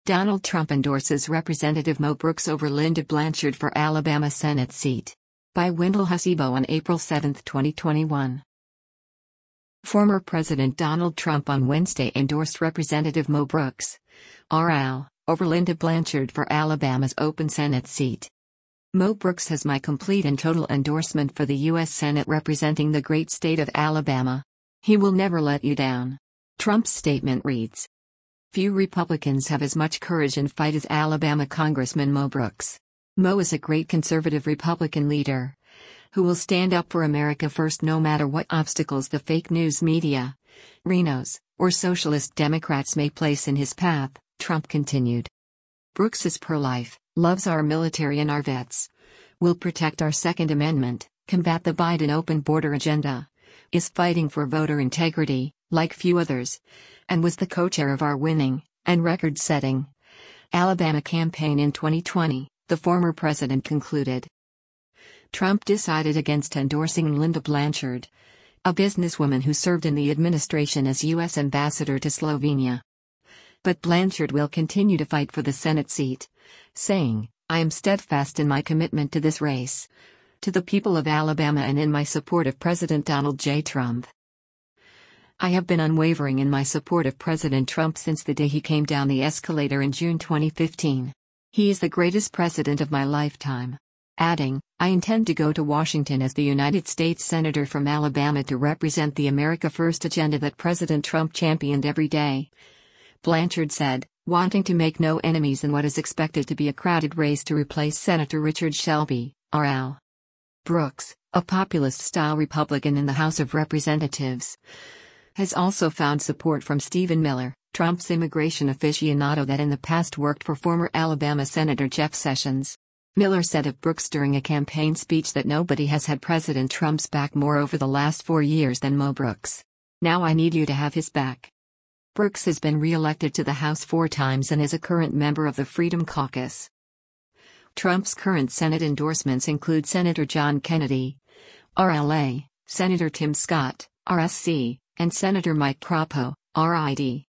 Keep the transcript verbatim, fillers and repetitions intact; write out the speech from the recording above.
Donald Trump endorses Representative Mo Brooks over Linda Blanchard for Alabama Senate seat. By Wendell Hussebo on April seventh, twenty twenty-one. Former President Donald Trump on Wednesday endorsed Representative Mo Brooks, R L, over Linda Blanchard for Alabama's open Senate seat. Mo Brooks has my complete and total endorsement for the U S Senate representing the great state of Alabama. He will never let you down. Trump's statement reads. Few Republicans have as much courage and fight as Alabama Congressman Mo Brooks. Mo is a great conservative Republican leader who will stand up for America first no matter what obstacles the fake news media, Rhinos, or socialist Democrats may place in his path, Trump continued. Brooks is pro-life, loves our military and our vets, will protect our Second Amendment, combat the Biden open border agenda, is fighting for voter integrity, like few others, and was the co-chair of our winning, and record-setting, Alabama campaign in twenty twenty, the former president concluded. Trump decided against endorsing Linda Blanchard, a businesswoman who served in the administration as U S ambassador to Slovenia. But Blanchard will continue to fight for the Senate seat, saying, I am steadfast in my commitment to this race, to the people of Alabama and in my support of President Donald J. Trump. I have been unwavering in my support of President Trump since the day he came down the escalator in June twenty fifteen. He is the greatest president of my lifetime. Adding, I intend to go to Washington as the United States Senator from Alabama to represent the America First agenda that President Trump championed every day. Blanchard said, wanting to make no enemies in what is expected to be a crowded race to replace Senator Richard Shelby, R L. Brooks, a populist-style Republican in the House of Representatives, has also found support from Stephen Miller, Trump's immigration aficionado that in the past worked for former Alabama Senator Jeff Sessions. Miller said of Brooks during a campaign speech that nobody has had President Trump's back more over the last four years than Mo Brooks. Now I need you to have his back. Brooks has been re-elected to the House four times and is a current member of the Freedom Caucus. Trump's current Senate endorsements include Senator John Kennedy, R L A, Senator Tim Scott, R S C, and Senator Mike Crapo, R I D.